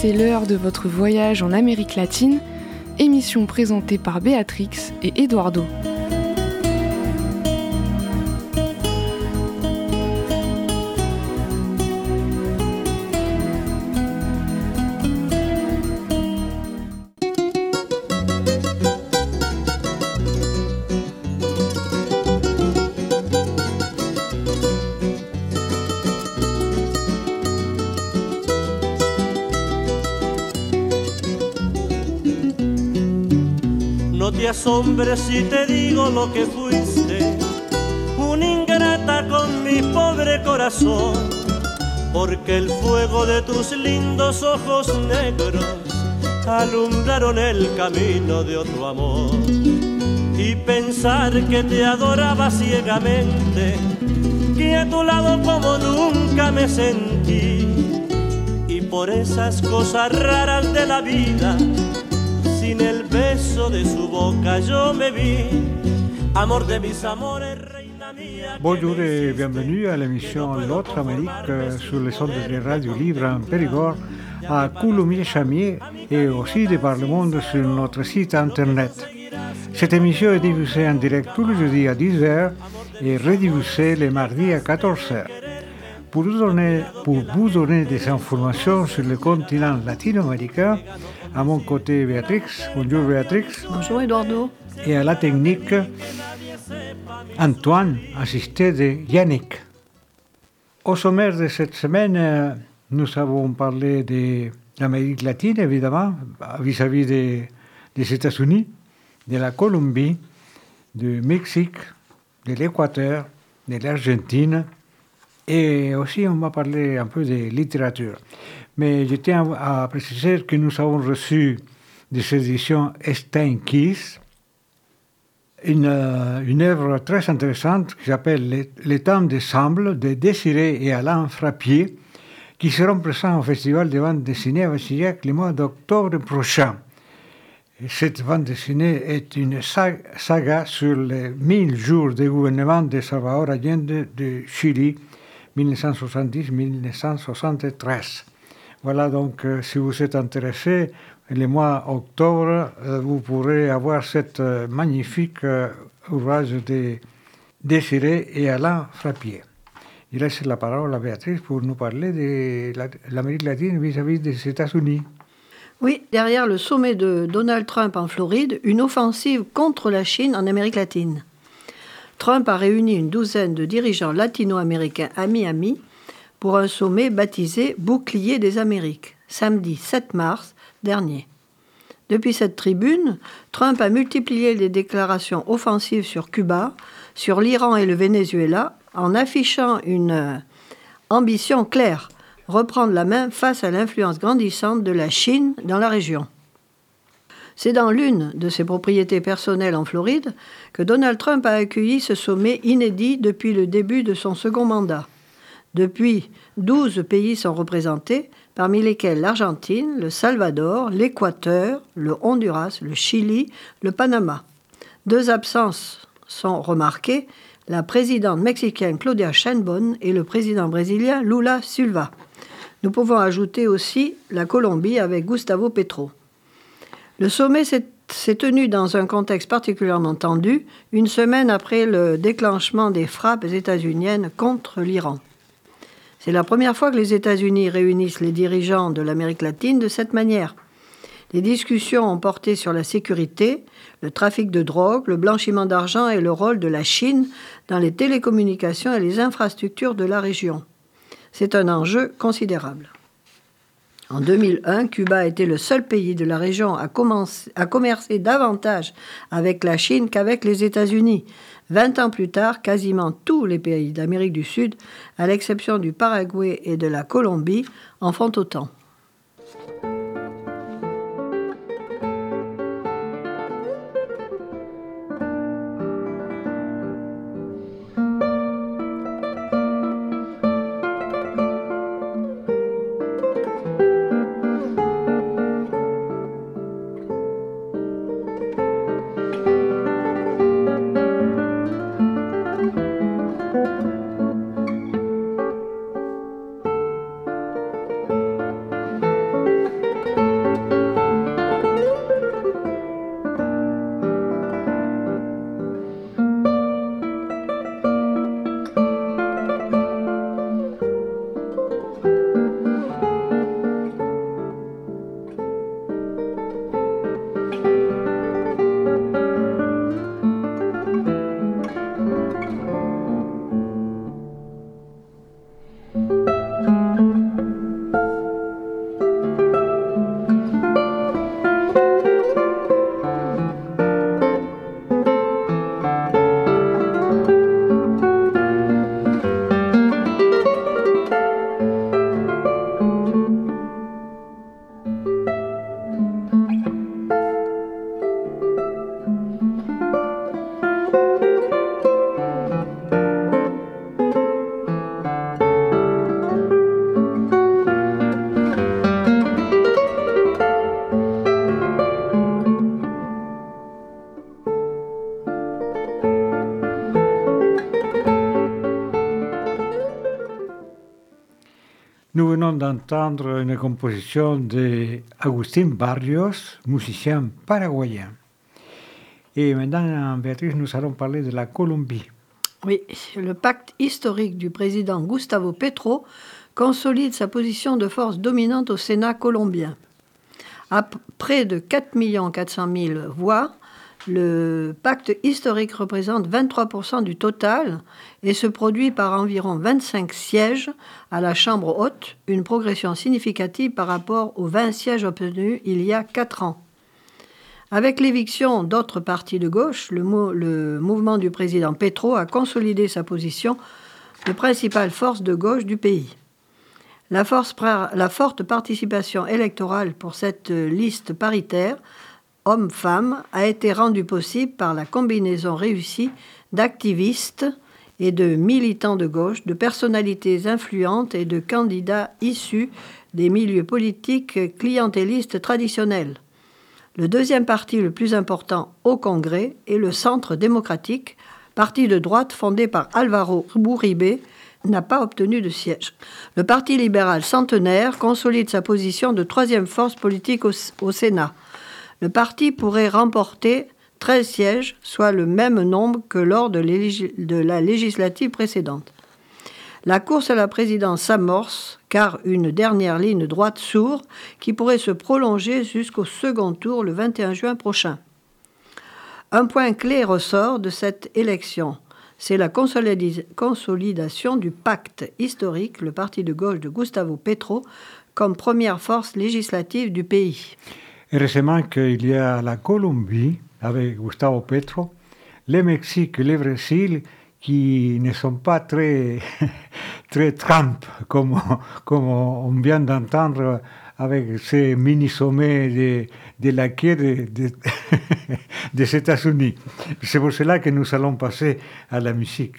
c'est l'heure de votre voyage en Amérique latine, émission présentée par Béatrix et Eduardo. No te asombres si te digo lo que fuiste, una ingrata con mi pobre corazón, porque el fuego de tus lindos ojos negros alumbraron el camino de otro amor. Y pensar que te adoraba ciegamente, que a tu lado como nunca me sentí, y por esas cosas raras de la vida, sin el beso de su boca yo me vi, amor de mis amores, reina mía. Bonjour et bienvenue à l'émission L'autre Amérique sur les ondes de Radio Libre en Périgord, à Coulommiers-Chamiers et aussi de par le monde sur notre site internet. Cette émission est diffusée en direct tous les jeudis à 10h et rediffusée les mardis à 14h. Pour vous donner des informations sur le continent latino-américain, à mon côté Béatrix. Bonjour Béatrix. Bonjour Eduardo. Et à la technique, Antoine, assisté de Yannick. Au sommaire de cette semaine, nous avons parlé de l'Amérique latine, évidemment, vis-à-vis des États-Unis, de la Colombie, du Mexique, de l'Équateur, de l'Argentine, et aussi on va parler un peu de littérature. Mais je tiens à préciser que nous avons reçu de ces éditions Steinkies une œuvre très intéressante qui s'appelle Les temps de Samble de Désiré et Alain Frappier, qui seront présents au Festival de bande dessinée à Vassillac le mois d'octobre prochain. Et cette bande dessinée est une saga sur les 1000 jours de gouvernement de Salvador Allende de Chili, 1970-1973. Voilà, donc, si vous êtes intéressé, le mois d'octobre, vous pourrez avoir cette magnifique ouvrage de Désiré et Alain Frappier. Il laisse la parole à Béatrice pour nous parler de l'Amérique latine vis-à-vis des États-Unis. Oui, derrière le sommet de Donald Trump en Floride, une offensive contre la Chine en Amérique latine. Trump a réuni une douzaine de dirigeants latino-américains à Miami pour un sommet baptisé « Bouclier des Amériques », samedi 7 mars dernier. Depuis cette tribune, Trump a multiplié les déclarations offensives sur Cuba, sur l'Iran et le Venezuela, en affichant une ambition claire, reprendre la main face à l'influence grandissante de la Chine dans la région. C'est dans l'une de ses propriétés personnelles en Floride que Donald Trump a accueilli ce sommet inédit depuis le début de son second mandat. Depuis, 12 pays sont représentés, parmi lesquels l'Argentine, le Salvador, l'Équateur, le Honduras, le Chili, le Panama. 2 absences sont remarquées, la présidente mexicaine Claudia Sheinbaum et le président brésilien Lula Silva. Nous pouvons ajouter aussi la Colombie avec Gustavo Petro. Le sommet s'est tenu dans un contexte particulièrement tendu, une semaine après le déclenchement des frappes états-uniennes contre l'Iran. C'est la première fois que les États-Unis réunissent les dirigeants de l'Amérique latine de cette manière. Les discussions ont porté sur la sécurité, le trafic de drogue, le blanchiment d'argent et le rôle de la Chine dans les télécommunications et les infrastructures de la région. C'est un enjeu considérable. En 2001, Cuba était le seul pays de la région à commercer davantage avec la Chine qu'avec les États-Unis. 20 ans plus tard, quasiment tous les pays d'Amérique du Sud, à l'exception du Paraguay et de la Colombie, en font autant. Nous venons d'entendre une composition d'Agustín Barrios, musicien paraguayen. Et maintenant, Béatrice, nous allons parler de la Colombie. Oui, le pacte historique du président Gustavo Petro consolide sa position de force dominante au Sénat colombien. À près de 4 400 000 voix, le pacte historique représente 23% du total et se produit par environ 25 sièges à la Chambre haute, une progression significative par rapport aux 20 sièges obtenus il y a 4 ans. Avec l'éviction d'autres partis de gauche, le mouvement du président Petro a consolidé sa position de principale force de gauche du pays. La forte participation électorale pour cette liste paritaire hommes-femmes a été rendue possible par la combinaison réussie d'activistes et de militants de gauche, de personnalités influentes et de candidats issus des milieux politiques clientélistes traditionnels. Le deuxième parti le plus important au Congrès est le Centre démocratique, parti de droite fondé par Álvaro Uribe, n'a pas obtenu de siège. Le Parti libéral centenaire consolide sa position de troisième force politique au Sénat. Le parti pourrait remporter 13 sièges, soit le même nombre que lors de la législative précédente. La course à la présidence s'amorce, car une dernière ligne droite s'ouvre qui pourrait se prolonger jusqu'au second tour le 21 juin prochain. Un point clé ressort de cette élection. C'est la consolidation du pacte historique, le parti de gauche de Gustavo Petro, comme première force législative du pays. Récemment qu'il y a la Colombie avec Gustavo Petro, le Mexique et le Brésil qui ne sont pas très Trump, comme on vient d'entendre avec ces mini-sommets de la quai des États-Unis. C'est pour cela que nous allons passer à la musique.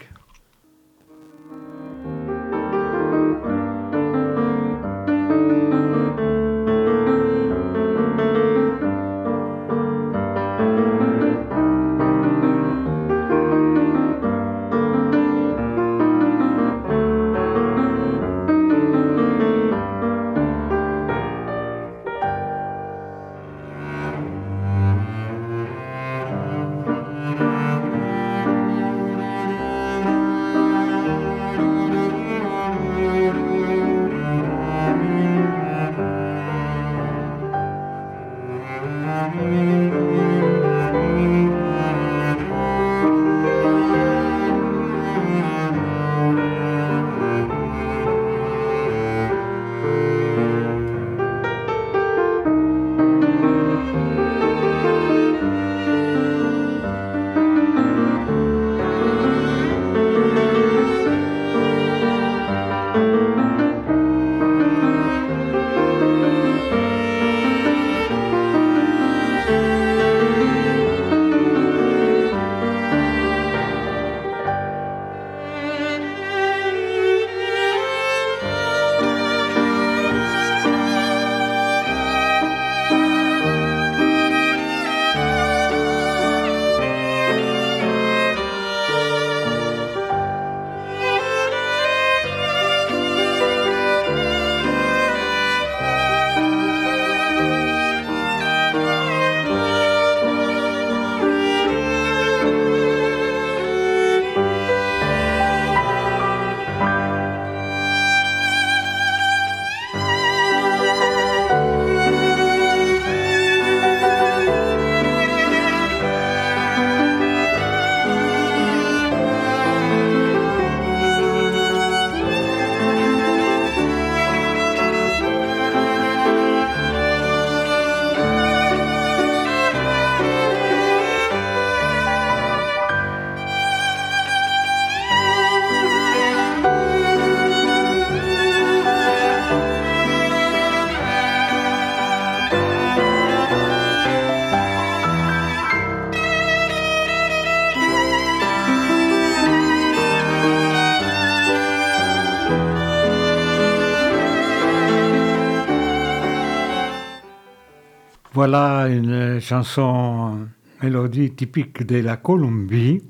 Voilà une chanson, mélodie typique de la Colombie.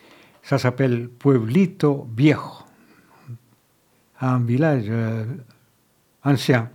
Ça s'appelle Pueblito Viejo, un village ancien.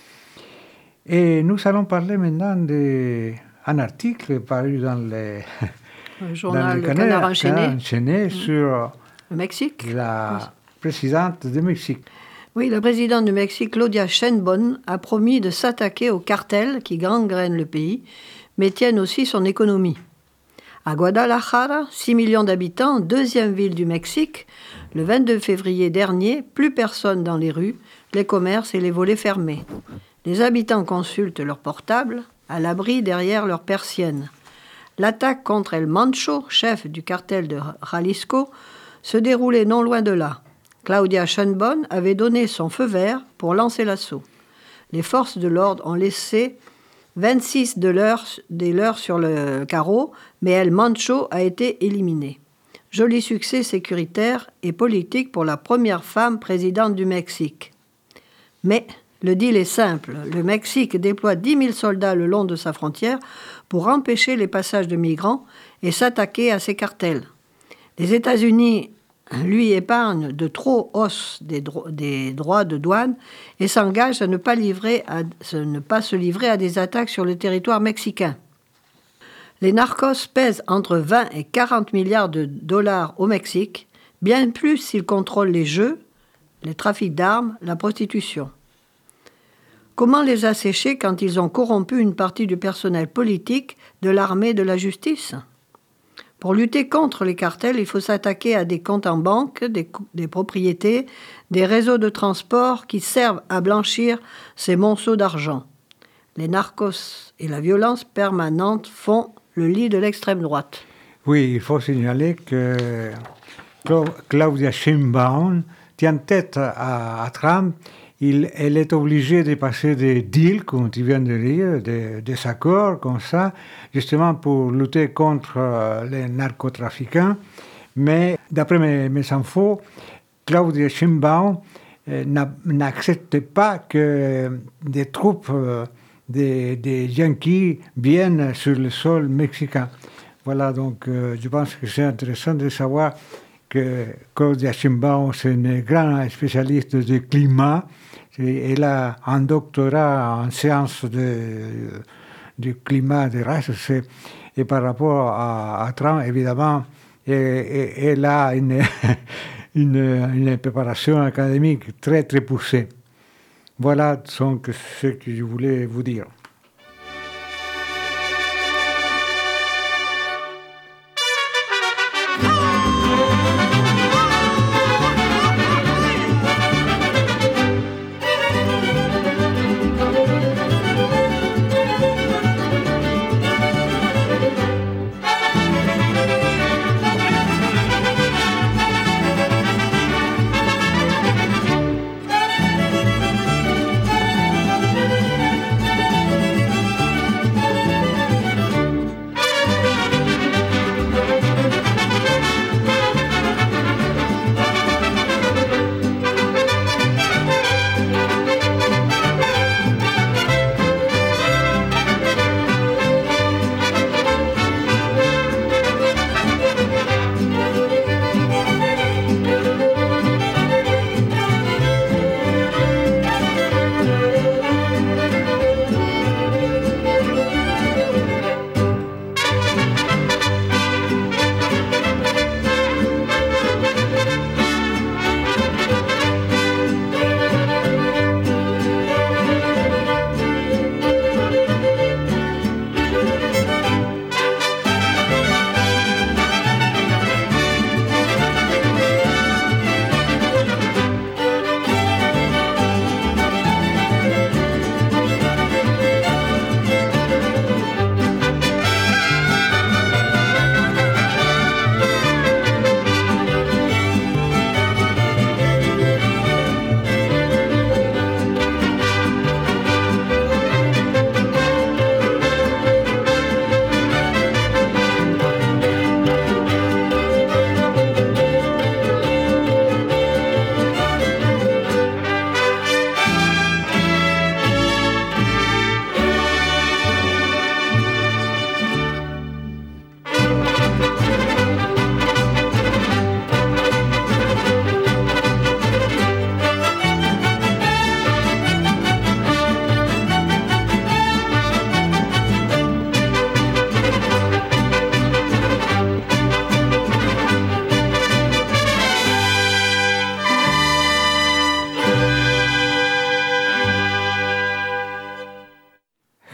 Et nous allons parler maintenant d'un article paru dans le journal Canard enchaîné sur le Mexique. La présidente du Mexique. Oui, la présidente du Mexique, Claudia Sheinbaum, a promis de s'attaquer aux cartels qui gangrènent le pays, mais tiennent aussi son économie. À Guadalajara, 6 millions d'habitants, deuxième ville du Mexique, le 22 février dernier, plus personne dans les rues, les commerces et les volets fermés. Les habitants consultent leurs portables, à l'abri derrière leurs persiennes. L'attaque contre El Mancho, chef du cartel de Jalisco, se déroulait non loin de là. Claudia Sheinbaum avait donné son feu vert pour lancer l'assaut. Les forces de l'ordre ont laissé 26 des leurs sur le carreau, mais El Mancho a été éliminé. Joli succès sécuritaire et politique pour la première femme présidente du Mexique. Mais le deal est simple. Le Mexique déploie 10 000 soldats le long de sa frontière pour empêcher les passages de migrants et s'attaquer à ces cartels. Les États-Unis lui épargnent de trop hausses des droits de douane et s'engagent à ne pas se livrer à des attaques sur le territoire mexicain. Les narcos pèsent entre 20 et 40 milliards de dollars au Mexique, bien plus s'ils contrôlent les jeux, les trafics d'armes, la prostitution. Comment les assécher quand ils ont corrompu une partie du personnel politique, de l'armée, de la justice ? Pour lutter contre les cartels, il faut s'attaquer à des comptes en banque, des propriétés, des réseaux de transport qui servent à blanchir ces monceaux d'argent. Les narcos et la violence permanente font le lit de l'extrême droite. Oui, il faut signaler que Claudia Sheinbaum tient tête à Trump. Elle est obligée de passer des deals, comme tu viens de dire, des accords comme ça, justement pour lutter contre les narcotrafiquants. Mais d'après mes infos, Claudia Sheinbaum n'accepte pas que des troupes des Yankees viennent sur le sol mexicain. Voilà, donc je pense que c'est intéressant de savoir que Claudia Sheinbaum, c'est une grande spécialiste du climat. Elle a un doctorat en sciences du climat des races. Et par rapport à Trump, évidemment, elle a une préparation académique très, très poussée. Voilà donc ce que je voulais vous dire.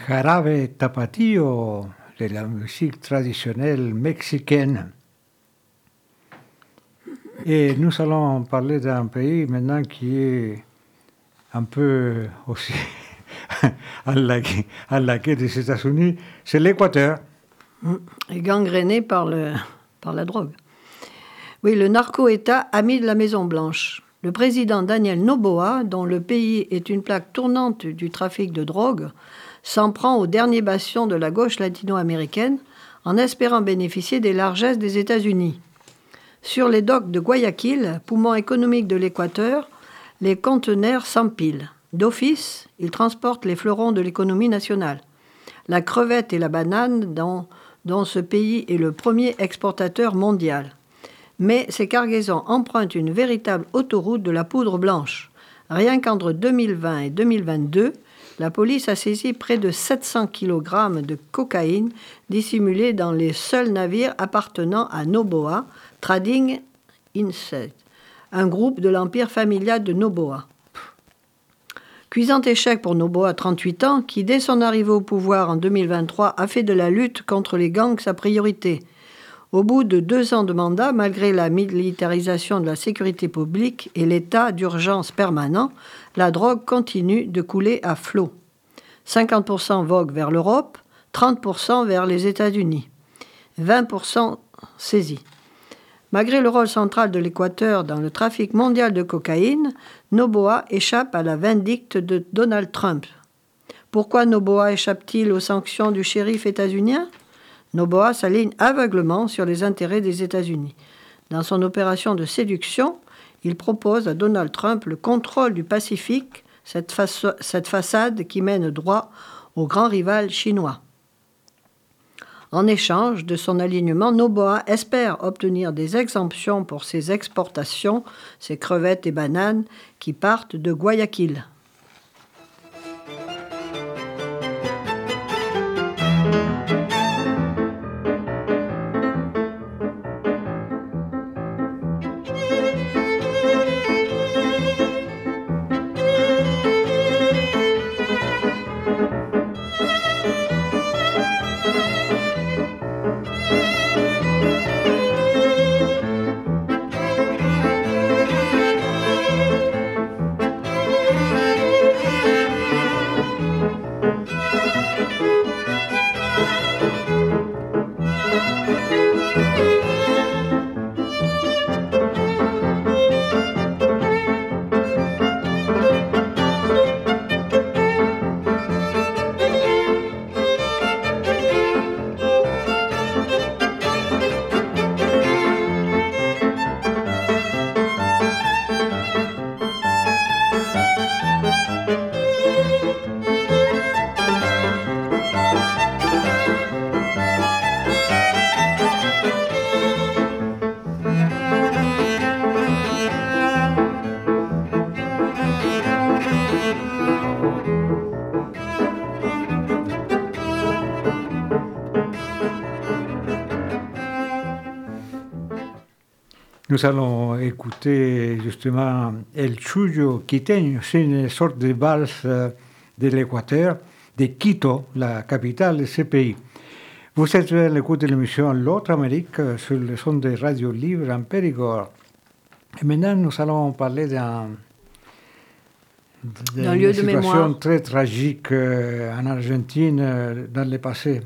jarabe tapatio, de la musique traditionnelle mexicaine. Et nous allons parler d'un pays maintenant qui est un peu aussi à la quai des États-Unis, c'est l'Équateur. Et gangréné par la drogue. Oui, le narco-État ami de la Maison-Blanche. Le président Daniel Noboa, dont le pays est une plaque tournante du trafic de drogue, s'en prend au dernier bastion de la gauche latino-américaine en espérant bénéficier des largesses des États-Unis. Sur les docks de Guayaquil, poumon économique de l'Équateur, les conteneurs s'empilent. D'office, ils transportent les fleurons de l'économie nationale. La crevette et la banane, dont ce pays est le premier exportateur mondial. Mais ces cargaisons empruntent une véritable autoroute de la poudre blanche. Rien qu'entre 2020 et 2022, la police a saisi près de 700 kg de cocaïne dissimulée dans les seuls navires appartenant à Noboa, Trading Inc., un groupe de l'empire familial de Noboa. Cuisant échec pour Noboa, 38 ans, qui dès son arrivée au pouvoir en 2023 a fait de la lutte contre les gangs sa priorité. Au bout de 2 ans de mandat, malgré la militarisation de la sécurité publique et l'état d'urgence permanent, la drogue continue de couler à flot. 50% vogue vers l'Europe, 30% vers les États-Unis, 20% saisis. Malgré le rôle central de l'Équateur dans le trafic mondial de cocaïne, Noboa échappe à la vindicte de Donald Trump. Pourquoi Noboa échappe-t-il aux sanctions du shérif états-unien ? Noboa s'aligne aveuglement sur les intérêts des États-Unis. Dans son opération de séduction, il propose à Donald Trump le contrôle du Pacifique, cette façade qui mène droit au grand rival chinois. En échange de son alignement, Noboa espère obtenir des exemptions pour ses exportations, ses crevettes et bananes qui partent de Guayaquil. Nous allons écouter justement El Chullo Quiteño, c'est une sorte de valse de l'Équateur, de Quito, la capitale de ce pays. Vous êtes à l'écoute de l'émission L'autre Amérique sur le son de Radio Libre en Périgord. Et maintenant, nous allons parler d'une lieu de situation mémoire très tragique en Argentine dans le passé.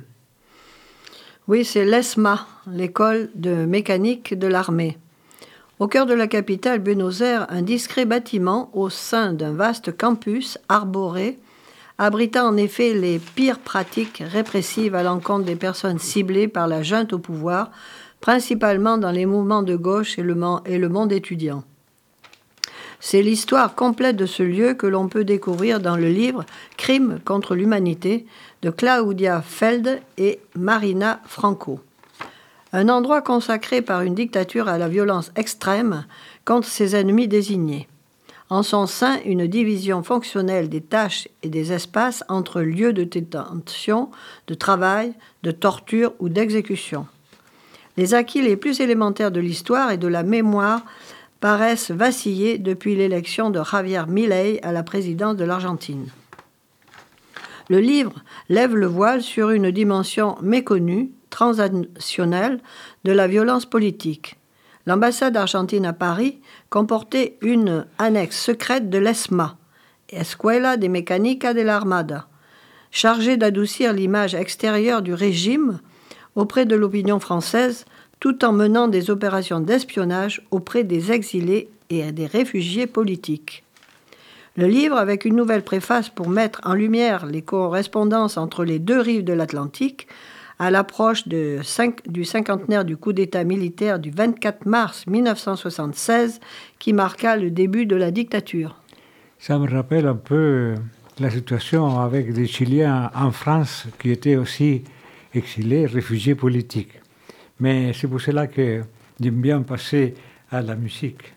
Oui, c'est l'ESMA, l'école de mécanique de l'armée. Au cœur de la capitale, Buenos Aires, un discret bâtiment au sein d'un vaste campus arboré, abritant en effet les pires pratiques répressives à l'encontre des personnes ciblées par la junte au pouvoir, principalement dans les mouvements de gauche et le monde étudiant. C'est l'histoire complète de ce lieu que l'on peut découvrir dans le livre « Crimes contre l'humanité » de Claudia Feld et Marina Franco. Un endroit consacré par une dictature à la violence extrême contre ses ennemis désignés. En son sein, une division fonctionnelle des tâches et des espaces entre lieux de détention, de travail, de torture ou d'exécution. Les acquis les plus élémentaires de l'histoire et de la mémoire paraissent vaciller depuis l'élection de Javier Milei à la présidence de l'Argentine. Le livre lève le voile sur une dimension méconnue, transnationale, de la violence politique. L'ambassade argentine à Paris comportait une annexe secrète de l'ESMA, Escuela de Mecánica de la Armada, chargée d'adoucir l'image extérieure du régime auprès de l'opinion française, tout en menant des opérations d'espionnage auprès des exilés et des réfugiés politiques. Le livre, avec une nouvelle préface pour mettre en lumière les correspondances entre les deux rives de l'Atlantique, à l'approche du cinquantenaire du coup d'État militaire du 24 mars 1976, qui marqua le début de la dictature. Ça me rappelle un peu la situation avec des Chiliens en France qui étaient aussi exilés, réfugiés politiques. Mais c'est pour cela que j'aime bien passer à la musique.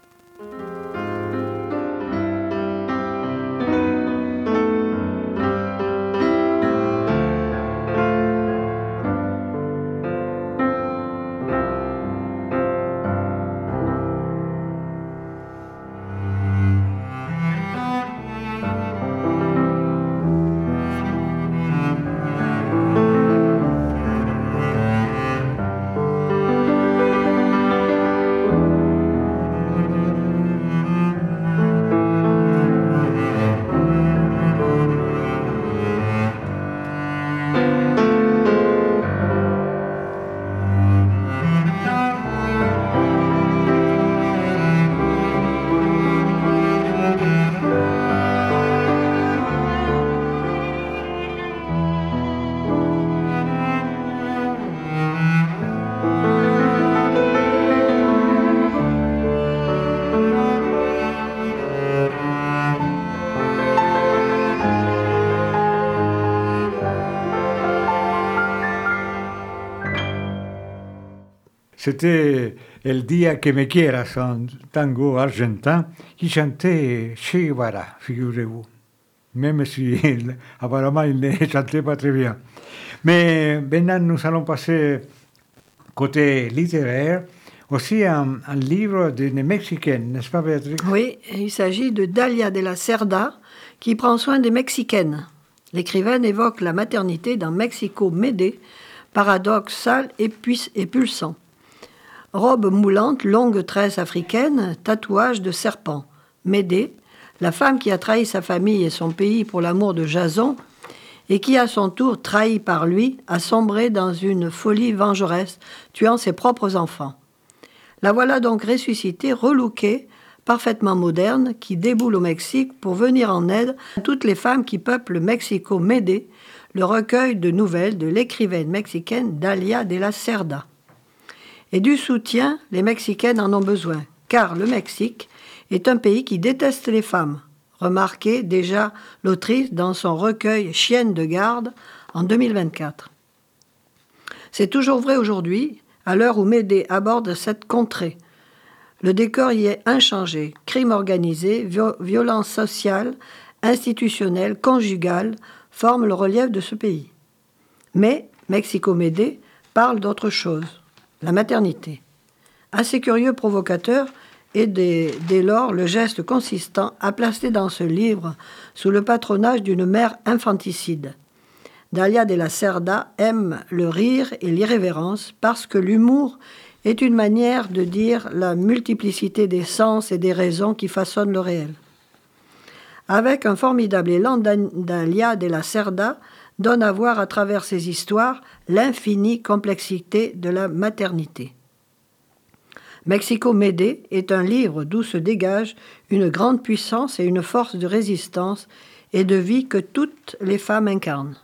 C'était El Dia que me quieras, un tango argentin qui chantait Che Guevara, figurez-vous. Même si apparemment il ne chantait pas très bien. Mais maintenant nous allons passer côté littéraire, aussi un livre d'une Mexicaine, n'est-ce pas Béatrice? Oui, il s'agit de Dalia de la Cerda, qui prend soin des Mexicaines. L'écrivaine évoque la maternité dans Mexico Médée, paradoxal et pulsant. Robe moulante, longue tresse africaine, tatouage de serpent. Médée, la femme qui a trahi sa famille et son pays pour l'amour de Jason, et qui, à son tour, trahi par lui, a sombré dans une folie vengeresse, tuant ses propres enfants. La voilà donc ressuscitée, relookée, parfaitement moderne, qui déboule au Mexique pour venir en aide à toutes les femmes qui peuplent Mexico Médée, le recueil de nouvelles de l'écrivaine mexicaine Dalia de la Cerda. Et du soutien, les Mexicaines en ont besoin, car le Mexique est un pays qui déteste les femmes, remarquait déjà l'autrice dans son recueil Chienne de garde en 2024. C'est toujours vrai aujourd'hui, à l'heure où Médée aborde cette contrée. Le décor y est inchangé, crime organisé, violence sociale, institutionnelle, conjugale, forment le relief de ce pays. Mais Mexico Médée parle d'autre chose. La maternité. Assez curieux, provocateur, et dès lors le geste consistant à placer dans ce livre sous le patronage d'une mère infanticide. Dalia de la Cerda aime le rire et l'irrévérence parce que l'humour est une manière de dire la multiplicité des sens et des raisons qui façonnent le réel. Avec un formidable élan, Dalia de la Cerda donne à voir à travers ses histoires l'infinie complexité de la maternité. Mexico Médée est un livre d'où se dégage une grande puissance et une force de résistance et de vie que toutes les femmes incarnent.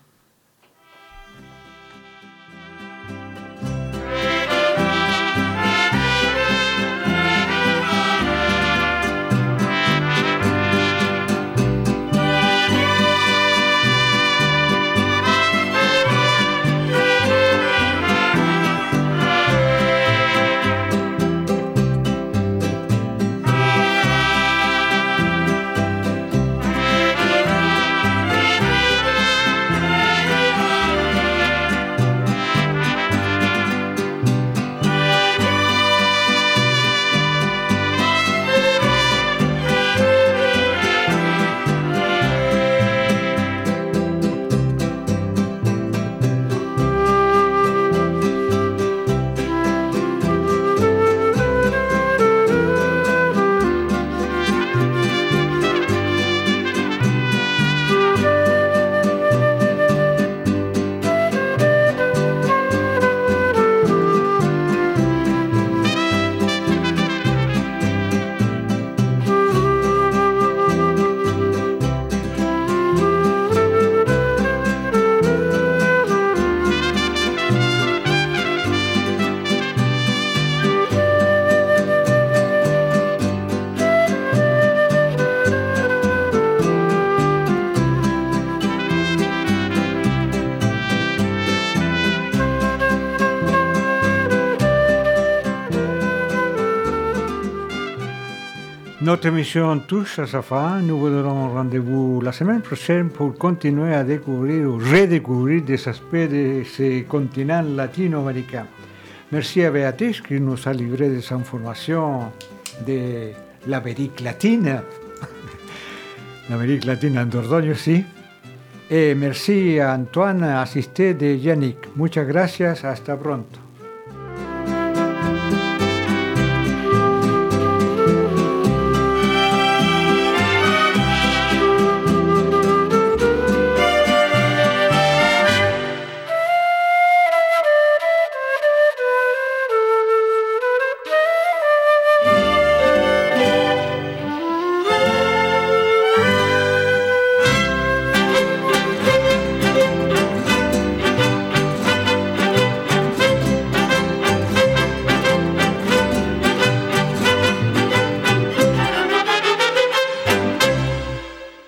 Notre émission touche à sa fin. Nous vous donnons rendez-vous la semaine prochaine pour continuer à découvrir ou redécouvrir des aspects de ce continent latino-américain. Merci à Béatrice qui nous a livré des informations de l'Amérique latine, l'Amérique latine en Dordogne aussi. Et merci à Antoine, assisté de Yannick. Muchas gracias, hasta pronto.